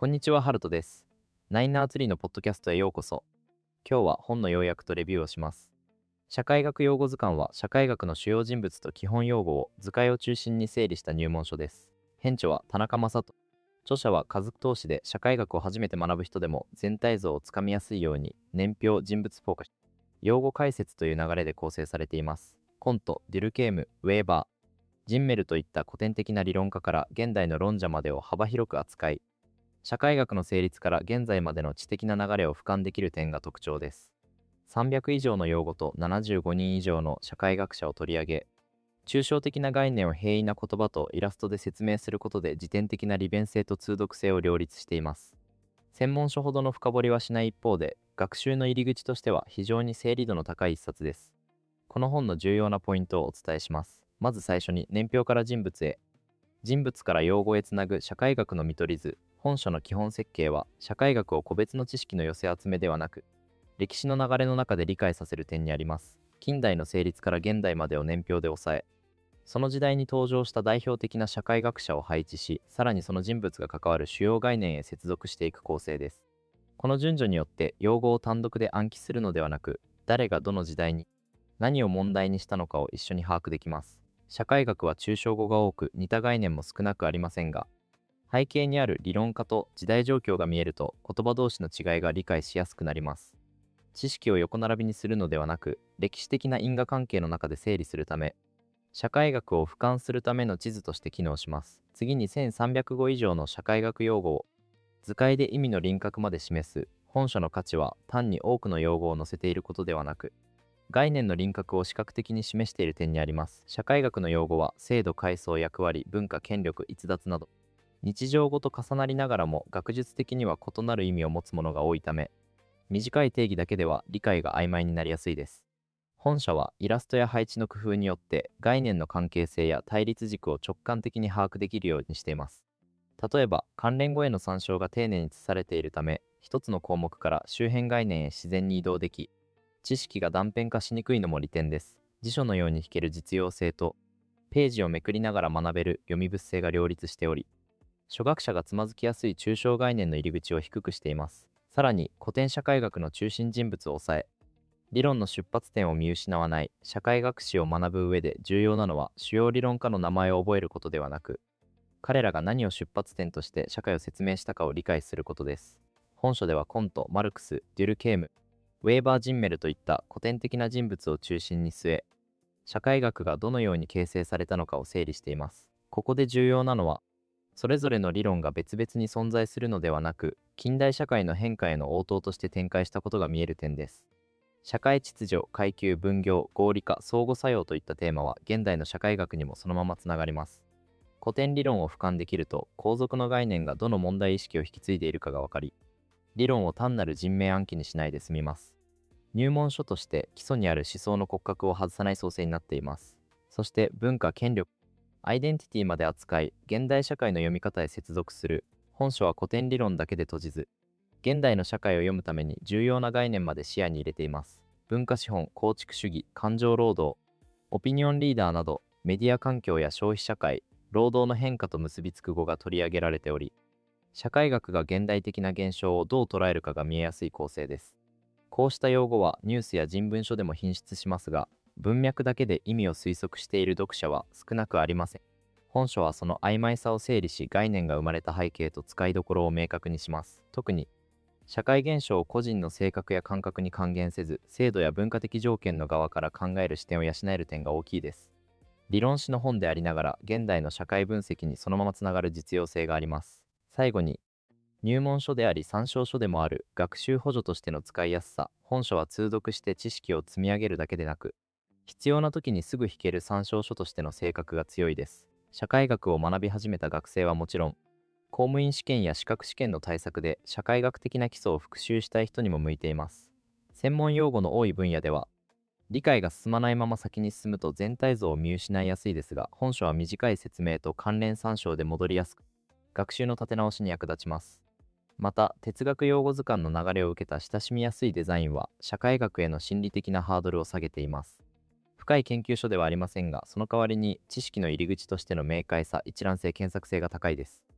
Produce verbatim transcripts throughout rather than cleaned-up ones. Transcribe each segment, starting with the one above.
こんにちは、ハルトです。ナインナーツリーのポッドキャストへようこそ。今日は本の要約とレビューをします。社会学用語図鑑は社会学の主要人物と基本用語を図解を中心に整理した入門書です。編著は田中正人。著者は家族投資で社会学を初めて学ぶ人でも全体像をつかみやすいように年表、人物フォーカス、用語解説という流れで構成されています。コント、デュルケーム、ウェーバー、ジンメルといった古典的な理論家から現代の論者までを幅広く扱い、社会学の成立から現在までの知的な流れを俯瞰できる点が特徴です。さんびゃく以上の用語とななじゅうごにん以上の社会学者を取り上げ、抽象的な概念を平易な言葉とイラストで説明することで自典的な利便性と通読性を両立しています。専門書ほどの深掘りはしない一方で、学習の入り口としては非常に整理度の高い一冊です。この本の重要なポイントをお伝えします。まず最初に年表から人物へ。人物から用語へつなぐ社会学の見取り図。本書の基本設計は、社会学を個別の知識の寄せ集めではなく、歴史の流れの中で理解させる点にあります。近代の成立から現代までを年表で抑え、その時代に登場した代表的な社会学者を配置し、さらにその人物が関わる主要概念へ接続していく構成です。この順序によって用語を単独で暗記するのではなく、誰がどの時代に何を問題にしたのかを一緒に把握できます。社会学は抽象語が多く、似た概念も少なくありませんが、背景にある理論家と時代状況が見えると言葉同士の違いが理解しやすくなります。知識を横並びにするのではなく、歴史的な因果関係の中で整理するため、社会学を俯瞰するための地図として機能します。次にせんさんびゃく語以上の社会学用語を図解で意味の輪郭まで示す。本書の価値は単に多くの用語を載せていることではなく、概念の輪郭を視覚的に示している点にあります。社会学の用語は制度、階層、役割、文化、権力、逸脱など、日常語と重なりながらも学術的には異なる意味を持つものが多いため、短い定義だけでは理解が曖昧になりやすいです。本書はイラストや配置の工夫によって概念の関係性や対立軸を直感的に把握できるようにしています。例えば、関連語への参照が丁寧に記されているため、一つの項目から周辺概念へ自然に移動でき、知識が断片化しにくいのも利点です。辞書のように弾ける実用性と、ページをめくりながら学べる読み物性が両立しており、初学者がつまずきやすい抽象概念の入り口を低くしています。さらに、古典社会学の中心人物を抑え、理論の出発点を見失わない社会学史を学ぶ上で重要なのは、主要理論家の名前を覚えることではなく、彼らが何を出発点として社会を説明したかを理解することです。本書ではコント、マルクス、デュルケーム、ウェーバー・ジンメルといった古典的な人物を中心に据え、社会学がどのように形成されたのかを整理しています。ここで重要なのは、それぞれの理論が別々に存在するのではなく、近代社会の変化への応答として展開したことが見える点です。社会秩序、階級、分業、合理化、相互作用といったテーマは現代の社会学にもそのままつながります。古典理論を俯瞰できると、皇族の概念がどの問題意識を引き継いでいるかがわかり、理論を単なる人名暗記にしないで済みます。入門書として基礎にある思想の骨格を外さない創成になっています。そして文化、権力、アイデンティティまで扱い、現代社会の読み方へ接続する。本書は古典理論だけで閉じず、現代の社会を読むために重要な概念まで視野に入れています。文化資本、構築主義、感情労働、オピニオンリーダーなど、メディア環境や消費社会、労働の変化と結びつく語が取り上げられており、社会学が現代的な現象をどう捉えるかが見えやすい構成です。こうした用語はニュースや人文書でも頻出しますが、文脈だけで意味を推測している読者は少なくありません。本書はその曖昧さを整理し、概念が生まれた背景と使いどころを明確にします。特に、社会現象を個人の性格や感覚に還元せず、制度や文化的条件の側から考える視点を養える点が大きいです。理論史の本でありながら、現代の社会分析にそのままつながる実用性があります。最後に、入門書であり参照書でもある学習補助としての使いやすさ。本書は通読して知識を積み上げるだけでなく、必要な時にすぐ弾ける参照書としての性格が強いです。社会学を学び始めた学生はもちろん、公務員試験や資格試験の対策で社会学的な基礎を復習したい人にも向いています。専門用語の多い分野では、理解が進まないまま先に進むと全体像を見失いやすいですが、本書は短い説明と関連参照で戻りやすく、学習の立て直しに役立ちます。また、哲学用語図鑑の流れを受けた親しみやすいデザインは、社会学への心理的なハードルを下げています。深い研究所ではありませんが、その代わりに知識の入り口としての明快さ、一覧性、検索性が高いです。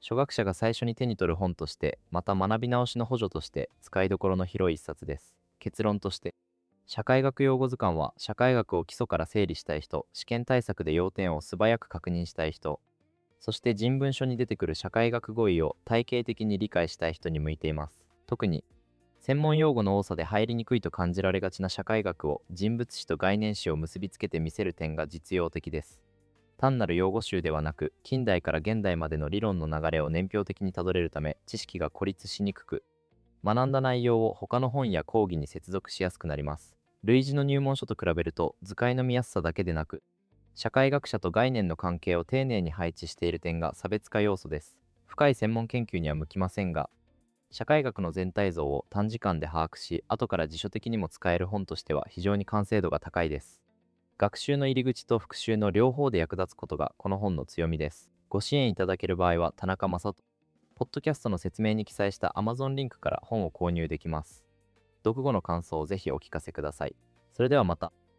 初学者が最初に手に取る本として、また学び直しの補助として使いどころの広い一冊です。結論として、社会学用語図鑑は社会学を基礎から整理したい人、試験対策で要点を素早く確認したい人、そして人文書に出てくる社会学語彙を体系的に理解したい人に向いています。特に、専門用語の多さで入りにくいと感じられがちな社会学を人物史と概念史を結びつけて見せる点が実用的です。単なる用語集ではなく、近代から現代までの理論の流れを年表的にたどれるため、知識が孤立しにくく、学んだ内容を他の本や講義に接続しやすくなります。類似の入門書と比べると、図解の見やすさだけでなく、社会学者と概念の関係を丁寧に配置している点が差別化要素です。深い専門研究には向きませんが、社会学の全体像を短時間で把握し、後から辞書的にも使える本としては非常に完成度が高いです。学習の入り口と復習の両方で役立つことがこの本の強みです。ご支援いただける場合は田中正人、ポッドキャストの説明に記載した Amazon リンクから本を購入できます。読後の感想をぜひお聞かせください。それではまた。